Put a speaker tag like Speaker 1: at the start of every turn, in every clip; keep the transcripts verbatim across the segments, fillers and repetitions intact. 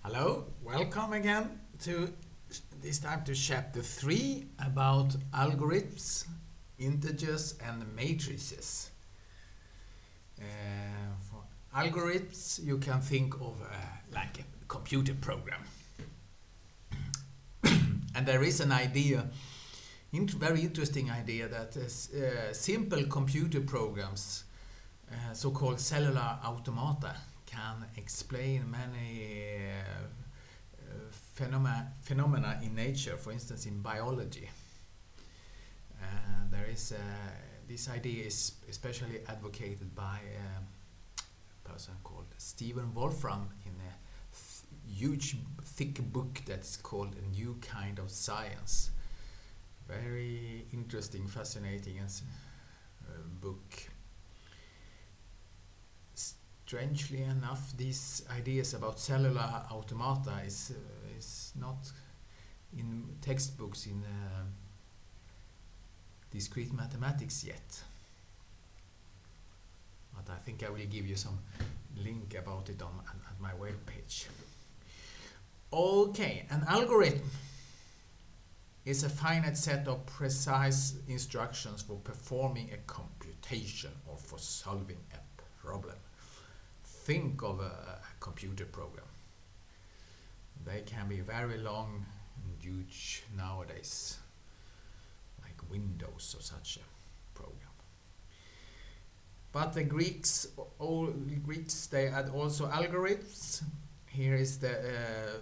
Speaker 1: Hello, welcome again to this time to chapter three about algorithms, integers and matrices. Uh, for algorithms you can think of uh, like a computer program. And there is an idea, int very interesting idea, that is, uh, simple computer programs, uh, so-called cellular automata, can explain many uh, uh, phenomena, phenomena in nature, for instance in biology. Uh, there is uh, this idea is especially advocated by a person called Stephen Wolfram in a th huge thick book that's called A New Kind of Science. Very interesting, fascinating uh, book. Strangely enough, these ideas about cellular automata is uh, is not in textbooks in uh, discrete mathematics yet. But I think I will give you some link about it on at my web page. Okay, an algorithm is a finite set of precise instructions for performing a computation or for solving a problem. Think of a, a computer program. They can be very long and huge nowadays, like Windows or such a program. But the Greeks, all Greeks, they had also algorithms. Here is the uh,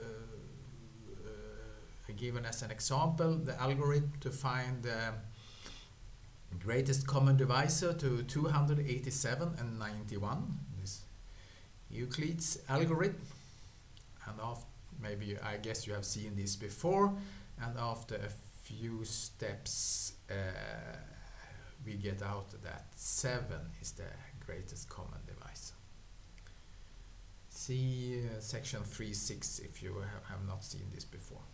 Speaker 1: uh, given as an example the algorithm to find the greatest common divisor to two hundred eighty-seven and ninety-one. Euclid's algorithm, and after, maybe I guess you have seen this before, and after a few steps uh, we get out that seven is the greatest common divisor. See uh, section three point six if you have, have not seen this before.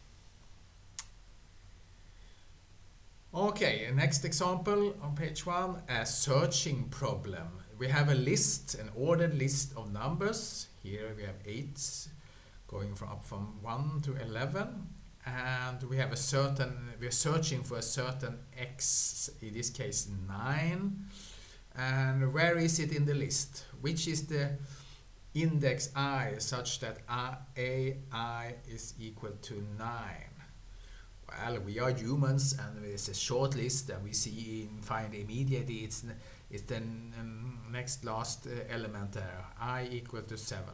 Speaker 1: Okay, next example on page one, a searching problem. We have a list, an ordered list of numbers. Here we have eight going from up from one to eleven, and we have a certain, we are searching for a certain x, in this case nine. And where is it in the list? Which is the index I such that A I is equal to nine? Well, we are humans, and it's a short list, and we see in find immediately it's it's the um, next last uh, element there, I equal to seven.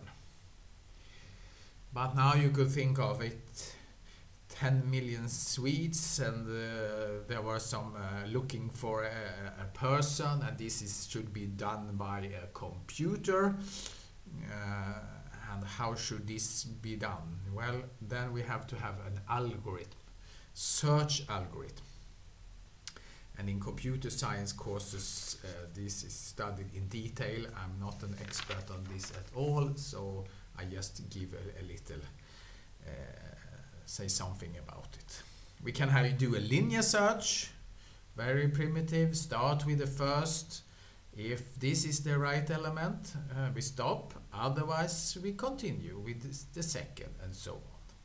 Speaker 1: But now you could think of it, ten million Swedes, and uh, there were some uh, looking for a, a person, and this is should be done by a computer. Uh, and how should this be done? Well, then we have to have an algorithm. Search algorithm. And in computer science courses uh, this is studied in detail. I'm not an expert on this at all, so I just give a, a little uh, say something about it. We can have do a linear search, very primitive, start with the first. If this is the right element, uh, we stop, otherwise we continue with this, the second, and so on.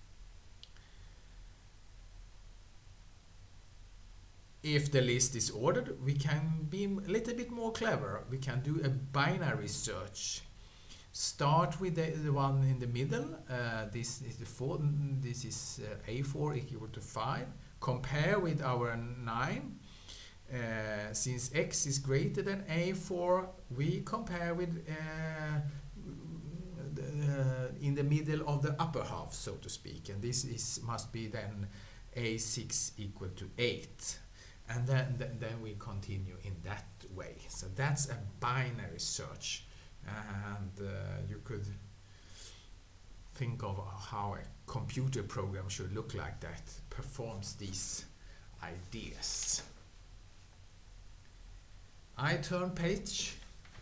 Speaker 1: If the list is ordered, we can be a little bit more clever. We can do a binary search. Start with the, the one in the middle. Uh, this is the four. This is uh, A four equal to five. Compare with our nine. Uh, since x is greater than A four, we compare with uh, the, in the middle of the upper half, so to speak. And this is must be then A six equal to eight. And then, th then we continue in that way. So that's a binary search. And uh, you could think of how a computer program should look like that performs these ideas. I turn page,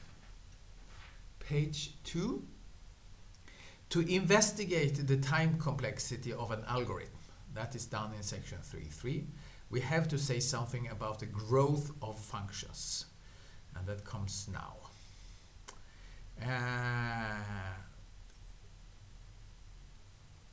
Speaker 1: page two. To investigate the time complexity of an algorithm, that is done in section three point three. We have to say something about the growth of functions, and that comes now. Uh,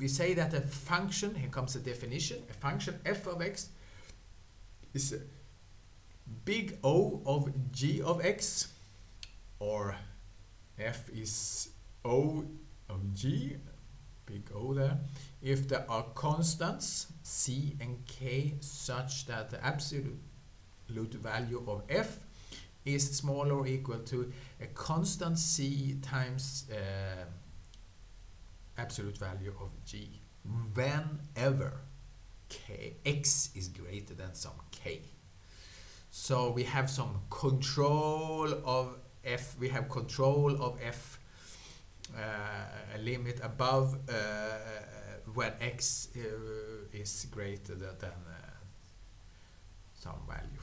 Speaker 1: we say that a function, here comes a definition, a function f of x is a big O of g of x, or f is O of g, big O there, if there are constants c and k such that the absolute value of f is smaller or equal to a constant c times uh, absolute value of g whenever k, x is greater than some k. So we have some control of f, we have control of f, uh, a limit above uh, when x uh, is greater than uh, some value.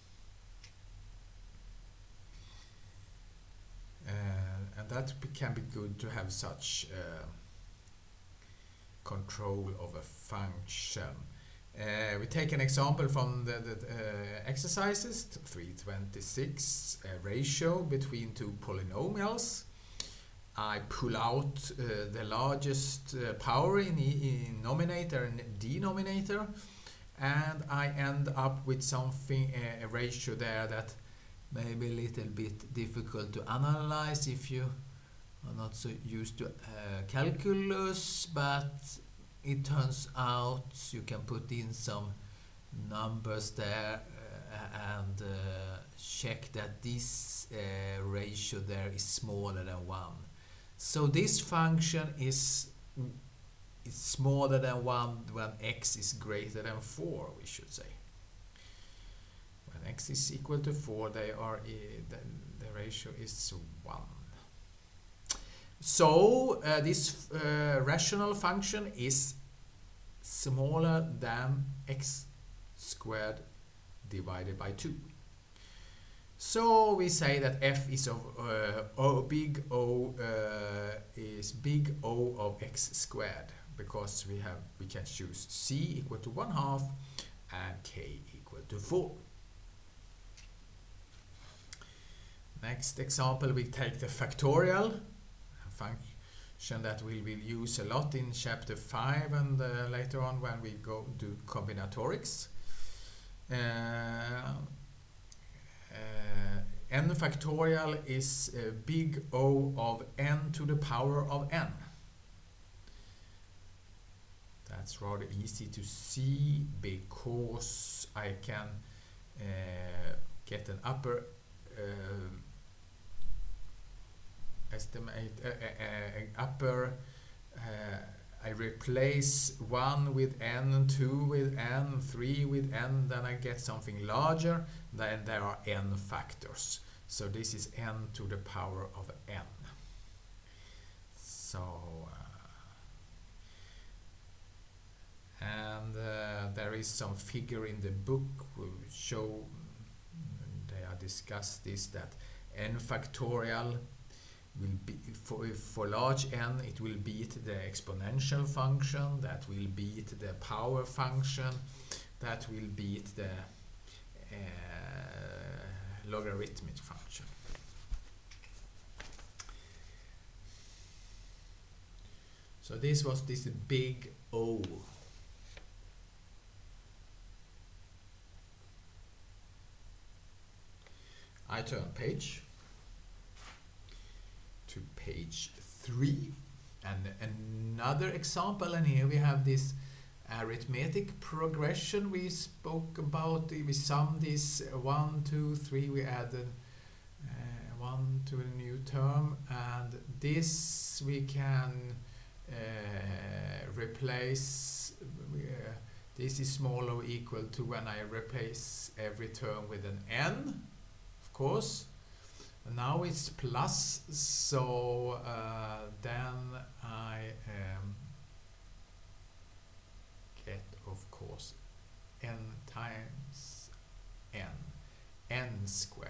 Speaker 1: Uh, and that can be good to have such uh, control of a function. Uh, we take an example from the, the uh, exercises, three twenty-six, a ratio between two polynomials. I pull out uh, the largest uh, power in, in numerator and denominator, and I end up with something, uh, a ratio there that may be a little bit difficult to analyze if you are not so used to uh, calculus, but it turns out you can put in some numbers there uh, and uh, check that this uh, ratio there is smaller than one. So this function is, is smaller than one when x is greater than four, we should say. When x is equal to four, they are uh, the, the ratio is one. So uh, this uh, rational function is smaller than x squared divided by two. So we say that f is of uh, o, big O uh, is big O of x squared, because we have we can choose c equal to one half and k equal to four. Next example, we take the factorial function that we will use a lot in chapter five and uh, later on when we go do combinatorics. Uh, uh, n factorial is a big O of n to the power of n. That's rather easy to see because I can uh, get an upper uh, estimate uh, uh, uh, upper uh, I replace one with n, two with n, three with n, then I get something larger, then there are n factors. So this is n to the power of n. So uh, and uh, there is some figure in the book will show, they are discussed this, that n factorial will be for, for large n, it will beat the exponential function, that will beat the power function, that will beat the uh, logarithmic function. So this was this big O. I turn page to page three, and another example, and here we have this arithmetic progression we spoke about. We sum this one, two, three, we added uh, one to a new term, and this we can uh, replace, uh, this is smaller or equal to when I replace every term with an n, of course. Now it's plus, so uh, then I um, get, of course, n times n, n squared.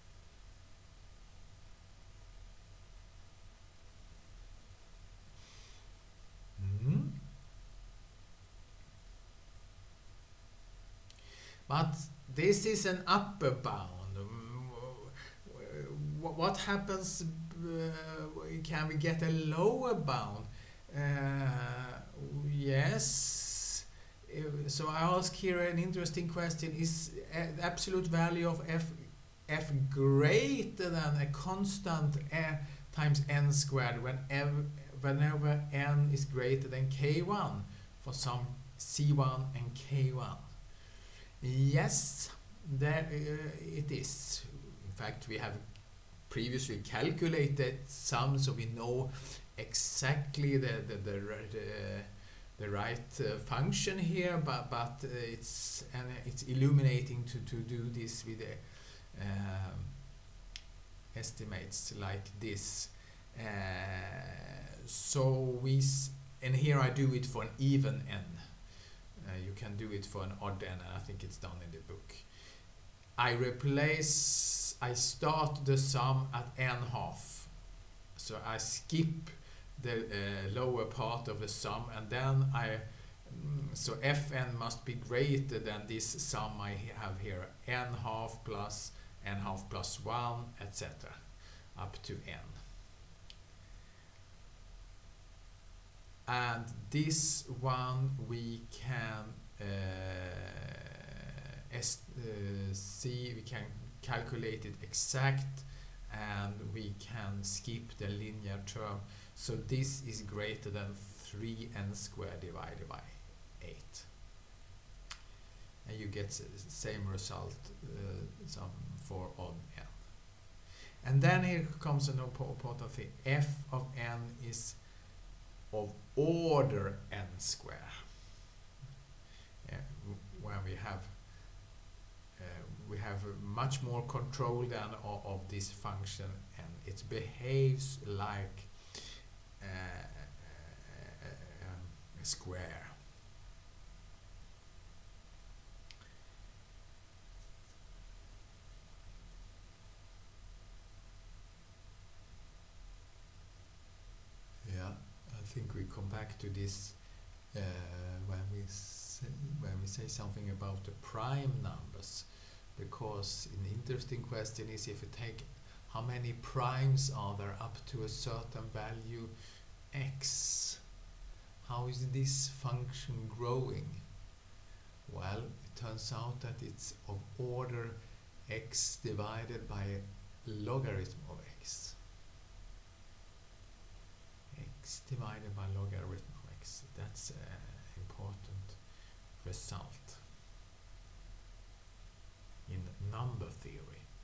Speaker 1: Mm-hmm. But this is an upper bound. What happens, uh, can we get a lower bound? Uh, Yes. Uh, So I ask here an interesting question. Is uh, the absolute value of f f greater than a constant uh, times n squared whenever, whenever n is greater than k one for some c one and k one? Yes, there uh, it is. In fact, we have previously calculated some, so we know exactly the the the, the, the right uh, function here, but but uh, it's and it's illuminating to to do this with the um, estimates like this. Uh, so we s- and here I do it for an even n. Uh, you can do it for an odd n, and I think it's done in the book. I replace, I start the sum at n half. So I skip the uh, lower part of the sum, and then I, mm, so fn must be greater than this sum I have here, n half plus n half plus one, et cetera, up to n. And this one we can uh, est uh, see, we can calculate it exact, and we can skip the linear term. So this is greater than three n squared divided by eight. And you get the same result uh, some for odd n. And then here comes an important thing. F of n is of order n square. Yeah, where we have uh, we have much more control than of, of this function, and it behaves like uh, um, a square. Yeah, I think we come back to this uh, when we say, when we say something about the prime numbers, because an interesting question is if you take how many primes are there up to a certain value x, how is this function growing? Well, it turns out that it's of order x divided by a logarithm of x. X divided by logarithm of x. That's an important result in number theory.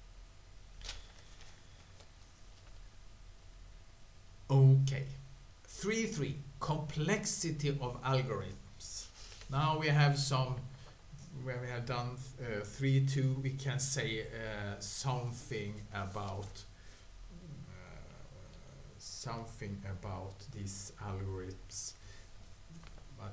Speaker 1: Okay. three three. Complexity of algorithms. Now we have some, when we have done uh, three two, we can say uh, something about something about these algorithms, but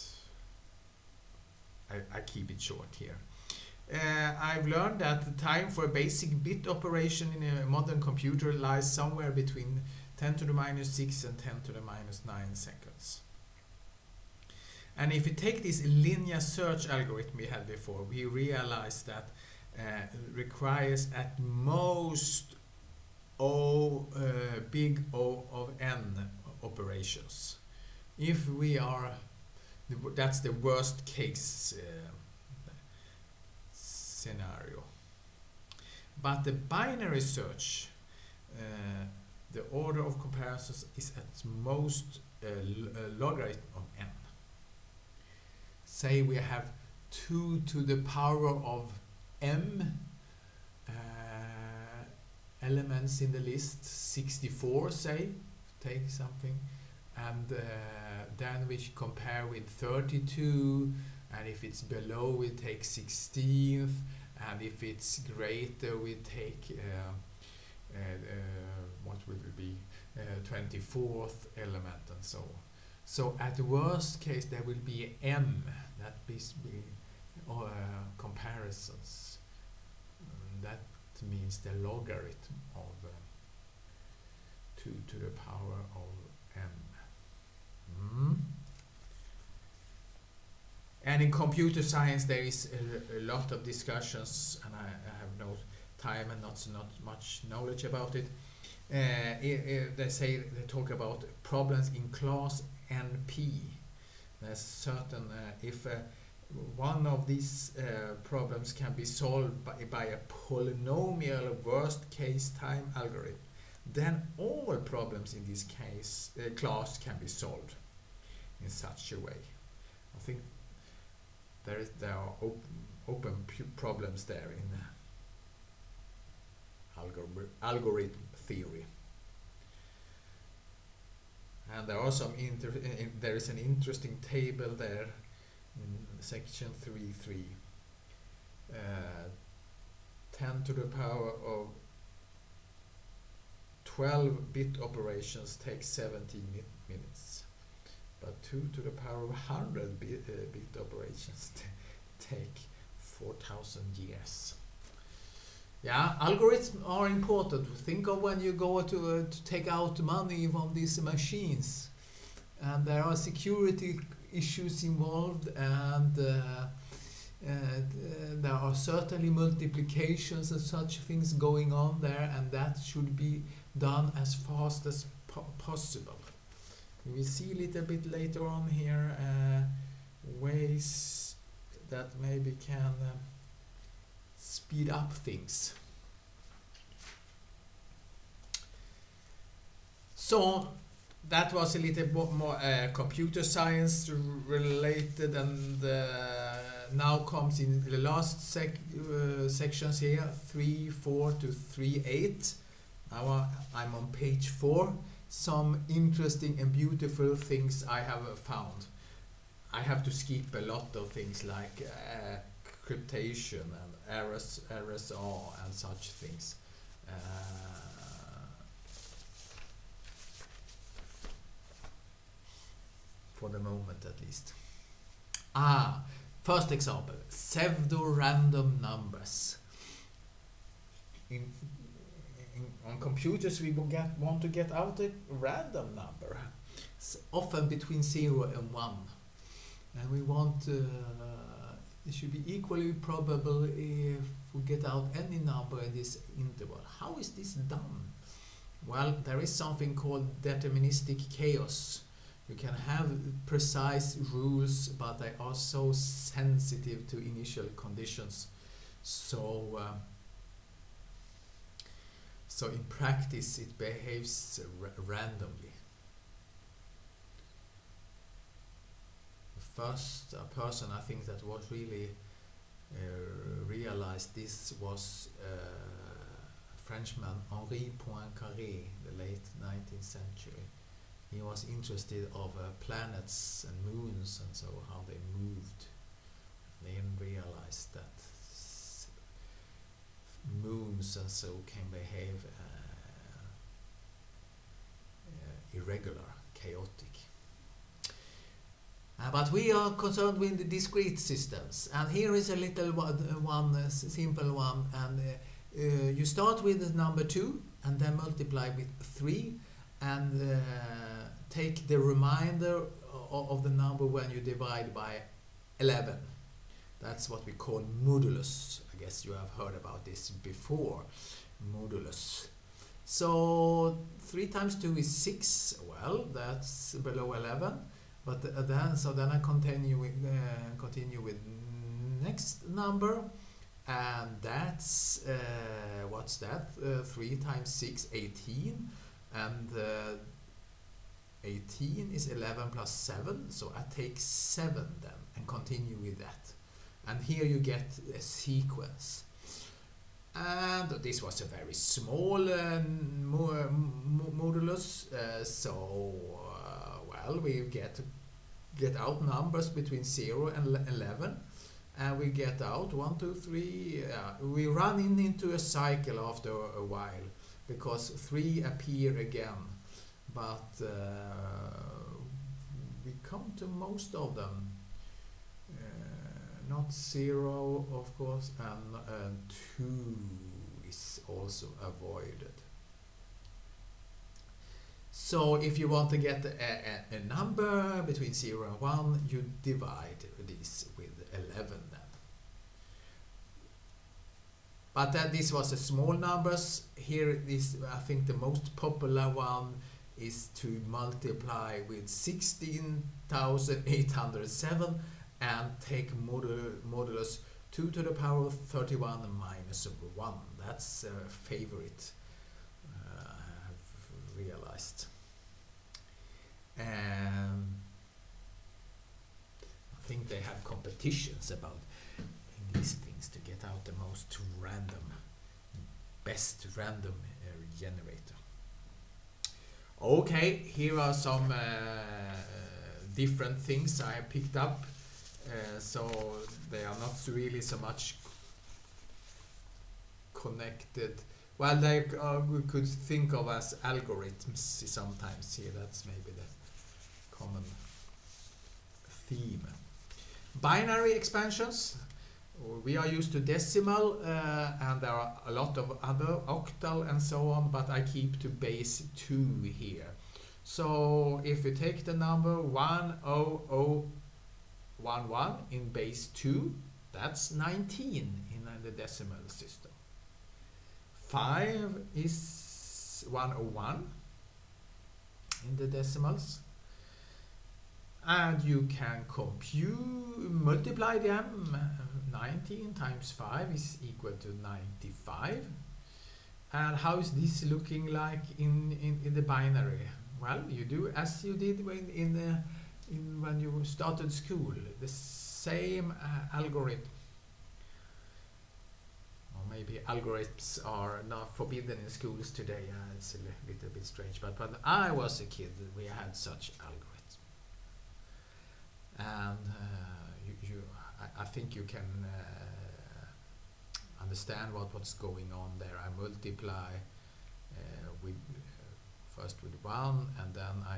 Speaker 1: I, I keep it short here. Uh, I've learned that the time for a basic bit operation in a modern computer lies somewhere between ten to the minus six and ten to the minus nine seconds. And if we take this linear search algorithm we had before, we realize that uh, it requires at most O, uh, big O of n operations. If we are, that's the worst case uh, scenario. But the binary search, uh, the order of comparisons is at most a, a logarithm of n. Say we have two to the power of m uh, elements in the list, sixty-four, say, take something, and uh, then we compare with thirty-two, and if it's below we take sixteenth, and if it's greater we take uh, uh, uh, what will it be, uh, twenty-fourth element, and so on. So at the worst case there will be m, that is be uh, comparisons. Um, that means the logarithm of uh, two to the power of m. Mm. And in computer science there is a, a lot of discussions, and I, I have no time and not not much knowledge about it. Uh, I, I, they say they talk about problems in class N P. there's certain uh, if uh, one of these uh, problems can be solved by, by a polynomial worst case time algorithm, then all problems in this case uh, class can be solved in such a way. I think there is there are open, open problems there in uh, algor algorithm theory. And there are some inter in, there is an interesting table there in section three point three. Uh, ten to the power of twelve bit operations take seventeen mi minutes, but two to the power of one hundred bit, uh, bit operations take four thousand years. Yeah, algorithms are important. Think of when you go to, uh, to take out money from these machines, and there are security issues involved, and uh, and, uh, there are certainly multiplications and such things going on there, and that should be done as fast as po possible. We will see a little bit later on here uh, ways that maybe can uh, speed up things. So that was a little bit more uh, computer science related, and uh, now comes in the last sec uh, sections here, three, four to three, eight. Now I'm on page four. Some interesting and beautiful things I have found. I have to skip a lot of things like uh, cryptation and R S R and such things. Uh, for the moment at least. Ah, first example, pseudo-random numbers. In, in, on computers we will get, want to get out a random number, it's often between zero and one. And we want, uh, it should be equally probable if we get out any number in this interval. How is this done? Well, there is something called deterministic chaos. You can have precise rules, but they are so sensitive to initial conditions. So, uh, so in practice, it behaves ra randomly. The first uh, person I think that was really uh, realized this was uh, Frenchman Henri Poincaré, the late nineteenth century. He was interested of uh, planets and moons and so how they moved. They didn't realize that moons and so can behave uh, uh, irregular, chaotic. Uh, but we are concerned with the discrete systems, and here is a little one, uh, one uh, simple one. And uh, uh, you start with the number two, and then multiply with three, and uh, take the remainder of, of the number when you divide by eleven. That's what we call modulus. I guess you have heard about this before, modulus. So three times two is six. Well, that's below eleven. But uh, then, so then I continue with, uh, continue with next number, and that's uh, what's that? Uh, three times six, eighteen, and uh, eighteen is eleven plus seven. So I take seven then and continue with that, and here you get a sequence. And this was a very small uh, mo mo modulus, uh, so. Uh, Well, we get get out numbers between zero and eleven, and we get out one, two, three. Uh, we run in into a cycle after a while because three appear again, but uh, we come to most of them. Uh, not zero, of course, and uh, two is also avoided. So if you want to get a, a, a number between zero and one, you divide this with eleven then. But that this was a small numbers. Here is, I think, the most popular one is to multiply with sixteen thousand eight hundred seven and take modu modulus two to the power of thirty-one minus one. That's a favorite, uh, I have realized. Um, I think they have competitions about these things to get out the most random, best random uh, generator. Okay, here are some uh, different things I picked up. Uh, so they are not really so much connected. Well, they uh, we could think of as algorithms sometimes here. That's maybe the common theme. Binary expansions. We are used to decimal, uh, and there are a lot of other octal and so on, but I keep to base two here. So if we take the number one zero zero one one in base two, that's nineteen in the decimal system. five is one hundred one in the decimals. And you can compute, multiply them. nineteen times five is equal to ninety-five. And how is this looking like in, in, in the binary? Well, you do as you did when in the In when you started school, the same uh, algorithm, or maybe algorithms are not forbidden in schools today. Uh, it's a little bit strange, but when I was a kid, we had such algorithms, and uh, you, you I, I think you can uh, understand what what's going on there. I multiply uh, with uh, first with one, and then I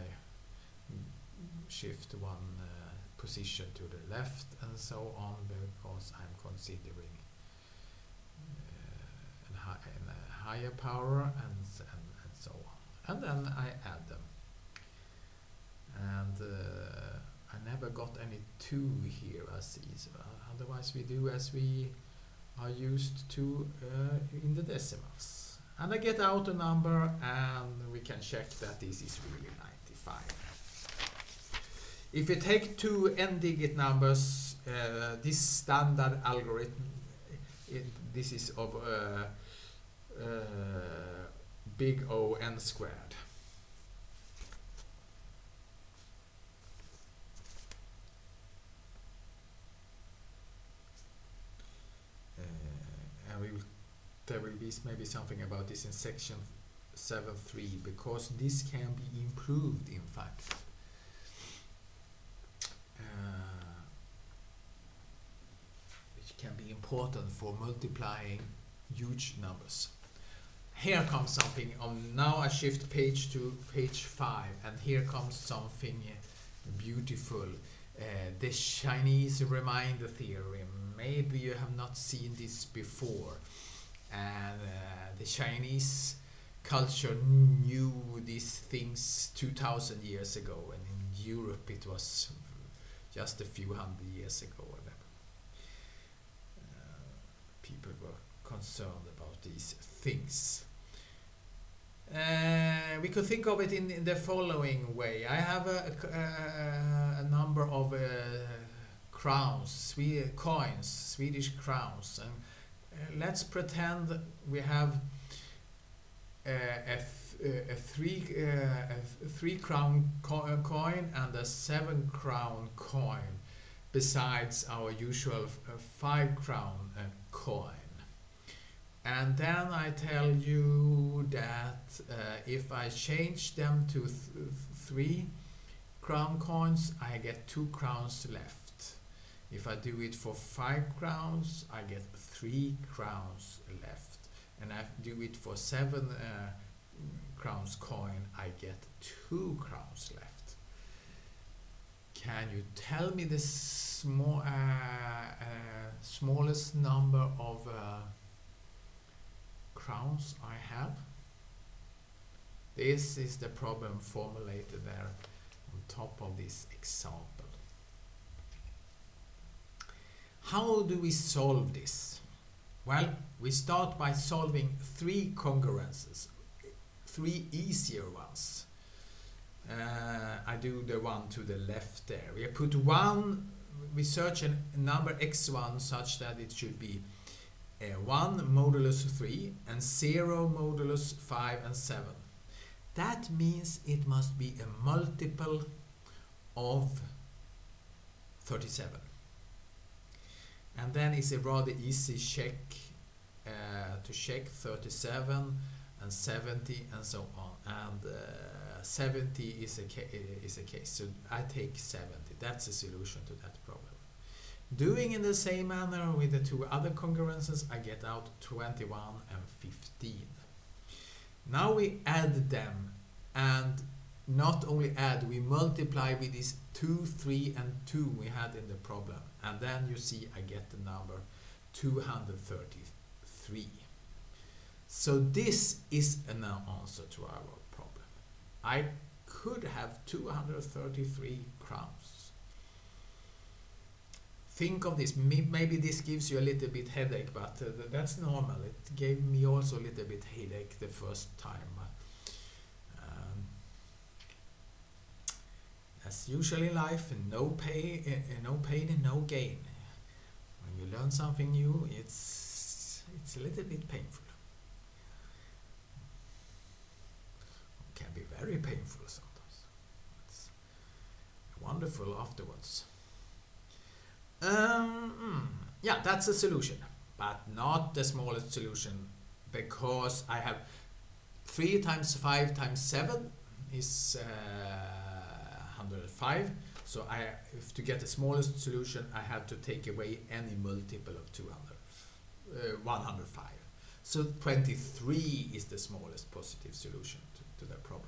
Speaker 1: shift one uh, position to the left and so on, because I'm considering uh, a, hi a higher power and, and, and so on. And then I add them. And uh, I never got any two here as is. Uh, otherwise we do as we are used to uh, in the decimals. And I get out a number, and we can check that this is really ninety-five. If you take two n-digit numbers, uh, this standard algorithm, it, this is of uh, uh, big O n squared. Uh, and we will, there will be maybe something about this in section seven point three, because this can be improved, in fact. Uh, which can be important for multiplying huge numbers. Here comes something. Um, now I shift page to page five, and here comes something uh, beautiful. Uh, the Chinese remainder theorem. Maybe you have not seen this before, and uh, the Chinese culture knew these things two thousand years ago, and in Europe it was just a few hundred years ago. Uh, people were concerned about these things. Uh, we could think of it in, in the following way. I have a, a, a number of uh, crowns, Swe coins, Swedish crowns, and uh, let's pretend we have uh, a, th a three uh, a three crown co coin and a seven crown coin, besides our usual uh, five crown uh, coin. And then I tell you that uh, if I change them to th three crown coins, I get two crowns left. If I do it for five crowns, I get three crowns left. And I do it for seven uh, crowns coin, I get two crowns left. Can you tell me the small, uh, uh, smallest number of uh, crowns I have? This is the problem formulated there on top of this example. How do we solve this? Well, we start by solving three congruences, three easier ones. Uh, I do the one to the left there. We put one, we search a number x one such that it should be uh, one modulus three and zero modulus five and seven. That means it must be a multiple of thirty-seven. And then it's a rather easy check uh, to check thirty-seven and seventy and so on. And uh, seventy is a, ca is a case. So I take seventy. That's a solution to that problem. Doing in the same manner with the two other congruences, I get out twenty-one and fifteen. Now we add them, and not only add, we multiply with these two, three and two we had in the problem. And then you see I get the number two hundred thirty-three. So this is an answer to our problem. I could have two hundred thirty-three crowns. Think of this. Maybe this gives you a little bit headache, but uh, that's normal. It gave me also a little bit headache the first time. Um, as usual in life, no pay, uh, no pain and no gain. When you learn something new, it's it's a little bit painful. It can be very painful sometimes. It's wonderful afterwards. Um, yeah, that's a solution, but not the smallest solution, because I have three times five times seven is uh, one hundred five. So I, if to get the smallest solution, I have to take away any multiple of two hundred, uh, one hundred five. So twenty-three is the smallest positive solution to, to that problem.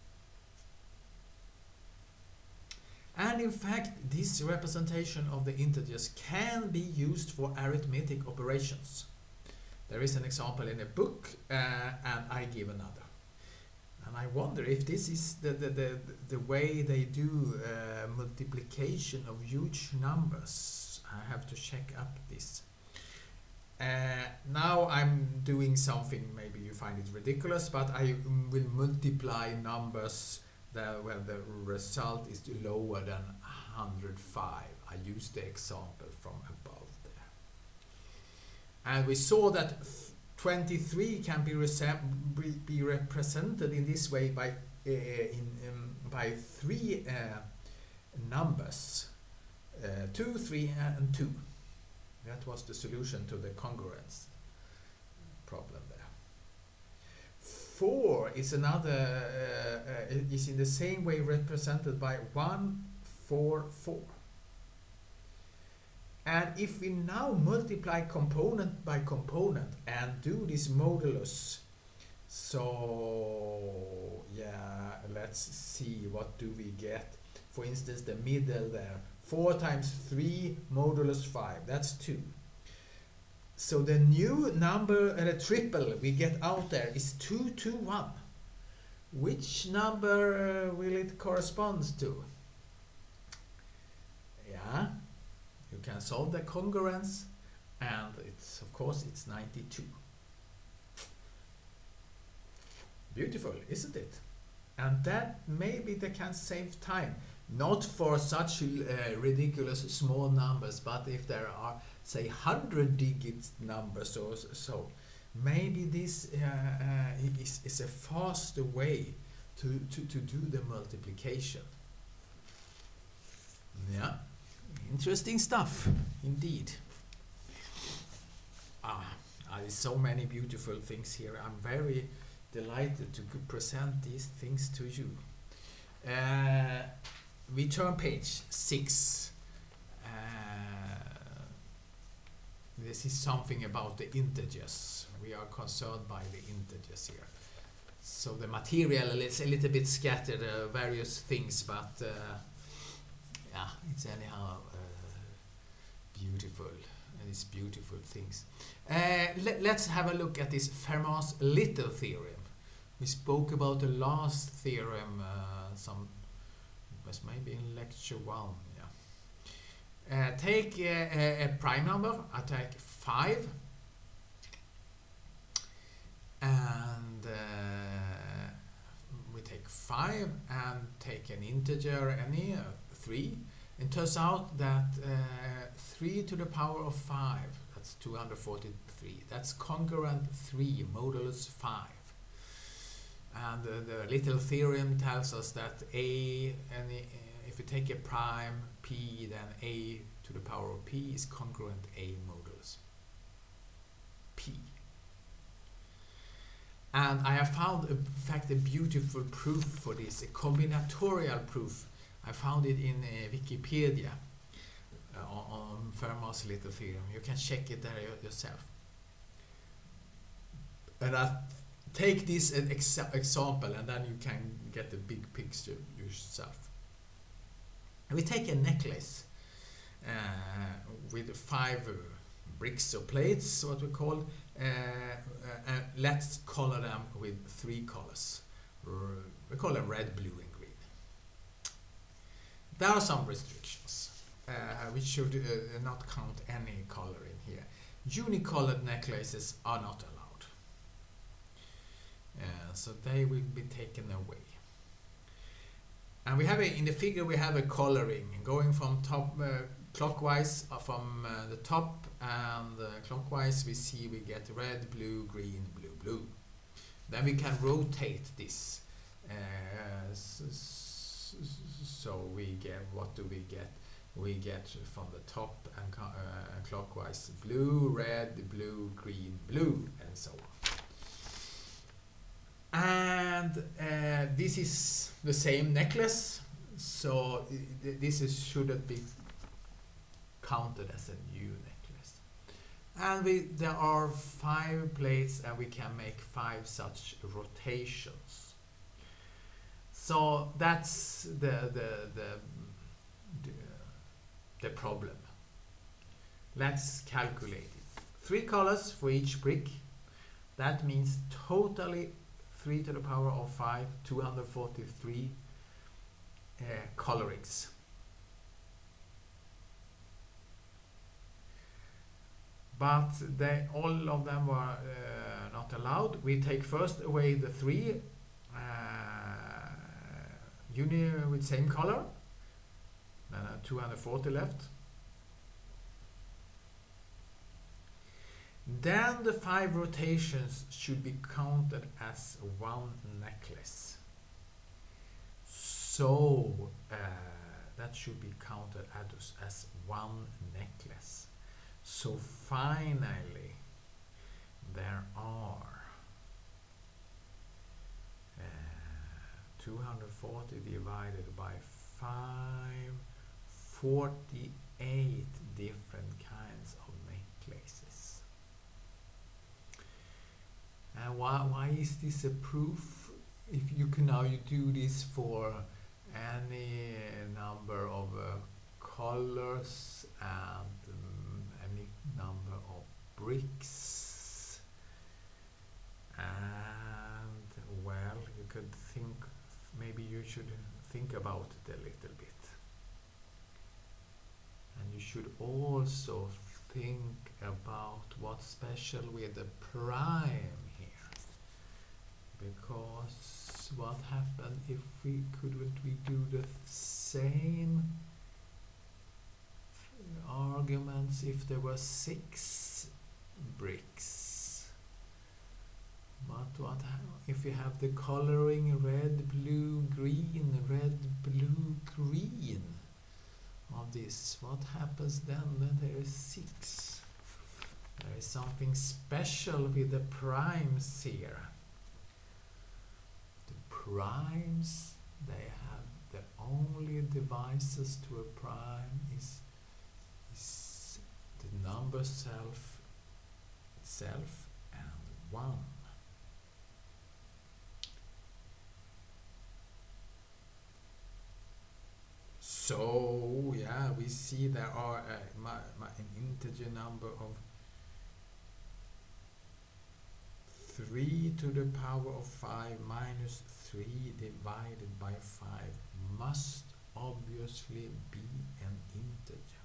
Speaker 1: And in fact, this representation of the integers can be used for arithmetic operations. There is an example in a book, uh, and I give another. And I wonder if this is the, the, the, the way they do uh, multiplication of huge numbers. I have to check up this. Uh, now I'm doing something, maybe you find it ridiculous, but I will multiply numbers that, where the result is lower than one hundred five. I use the example from above there. And we saw that twenty-three can be, be represented in this way by, uh, in, um, by three uh, numbers, uh, two, three, and two. That was the solution to the congruence problem there. Four is another, uh, uh, is in the same way represented by one, four, four. And if we now multiply component by component and do this modulus, so yeah, let's see, what do we get? For instance, the middle there, four times three modulus five, that's two. So the new number, and uh, a triple we get out there is two two one. Which number uh, will it correspond to? Yeah, you can solve the congruence, and it's, of course, it's ninety-two. Beautiful, isn't it? And that maybe they can save time. Not for such uh, ridiculous small numbers, but if there are, say, hundred digit numbers or so, maybe this uh, uh, is, is a faster way to, to, to do the multiplication. Yeah, interesting stuff, indeed. Ah, there's so many beautiful things here. I'm very delighted to present these things to you. Uh, we turn page six. Uh, this is something about the integers. We are concerned by the integers here. So the material is a little bit scattered, uh, various things, but uh, yeah, it's anyhow uh, beautiful. These beautiful things. Uh, let, let's have a look at this Fermat's little theorem. We spoke about the last theorem, uh, some it was maybe in lecture one. Yeah. Uh, take a, a, a prime number. I take five, and uh, we take five and take an integer any, uh, three. It turns out that uh, three to the power of five, that's two hundred forty-three, that's congruent three modulus five. And uh, the little theorem tells us that a, any, uh, if you take a prime p, then a to the power of p is congruent a modulus p. And I have found, in fact, a beautiful proof for this, a combinatorial proof. I found it in uh, Wikipedia uh, on, on Fermat's little theorem. You can check it there yourself. And I take this an ex example, and then you can get the big picture yourself. We take a necklace uh, with five uh, bricks or plates, what we call, uh, uh, and let's color them with three colors. R we call them red, blue, and green. There are some restrictions. Uh, we should uh, not count any color in here. Unicolored necklaces are not allowed. Uh, so they will be taken away. And we have a, in the figure we have a coloring going from top uh, clockwise uh, from uh, the top, and uh, clockwise we see we get red, blue, green, blue, blue. Then we can rotate this. Uh, so we get, what do we get? We get from the top and uh, clockwise blue, red, blue, green, blue, and so on. And uh, this is the same necklace, so this is, shouldn't be counted as a new necklace. And we, there are five plates, and we can make five such rotations. So that's the the the the, the problem. Let's calculate it. Three colors for each brick. That means totally three to the power of five, two hundred forty-three uh, colorings. But they, all of them were uh, not allowed. We take first away the three uh, uni with same color. Then uh, two hundred forty left. Then the five rotations should be counted as one necklace. So uh, that should be counted as, as one necklace. So finally there are uh, two hundred forty divided by five, forty-eight different kinds of necklaces. And why, why is this a proof? If you can now you do this for any number of uh, colors and um, any number of bricks, and well, you could think, maybe you should think about it a little bit, and you should also think about what's special with the prime here, because what happened if we couldn't we do the same arguments if there were six bricks? But what if you have the coloring red, blue, green, red, blue, green of this? What happens then when there is six? There is something special with the primes here. The primes, they have the only devices to a prime is, is the number self itself and one. So yeah, we see there are uh, my, my, an integer number of three to the power of five minus three divided by five must obviously be an integer.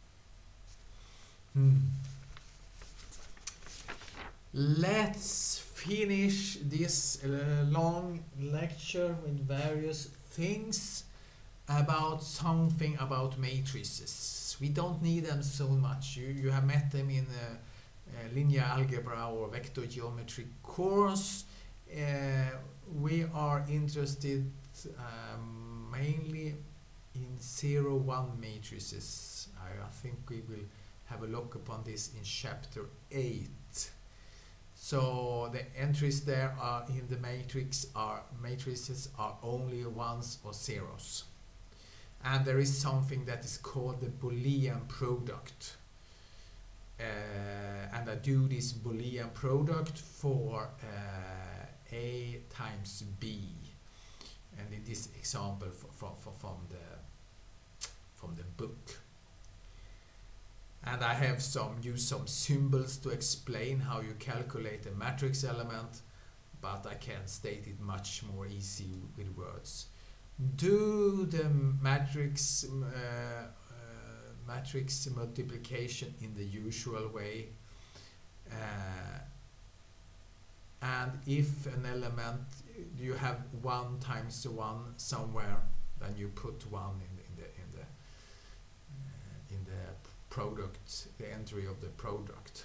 Speaker 1: Hmm. Let's finish this uh, long lecture with various things about something about matrices. We don't need them so much. You, you have met them in a, a linear algebra or vector geometry course. Uh, we are interested um, mainly in zero one matrices. I, I think we will have a look upon this in chapter eight. So the entries there are in the matrix are matrices are only ones or zeros. And there is something that is called the Boolean product. Uh, and I do this Boolean product for uh, A times B. And in this example from, from, from, the, from the book. And I have some use some symbols to explain how you calculate a matrix element, but I can state it much more easy with words. Do the matrix uh, uh, matrix multiplication in the usual way, uh, and if an element you have one times one somewhere, then you put one in the in the in the uh, in the product, the entry of the product.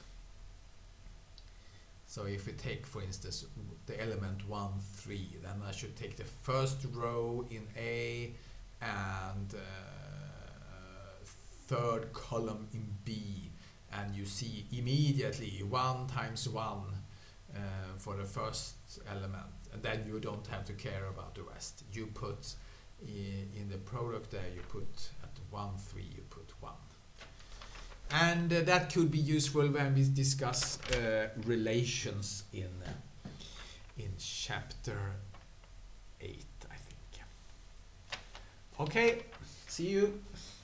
Speaker 1: So if we take, for instance, the element one, three, then I should take the first row in A and uh, third column in B, and you see immediately one times one uh, for the first element, and then you don't have to care about the rest. You put in, in the product there, you put at one, three, you put one. And uh, that could be useful when we discuss uh, relations in uh, in chapter eight, I think. Okay, see you.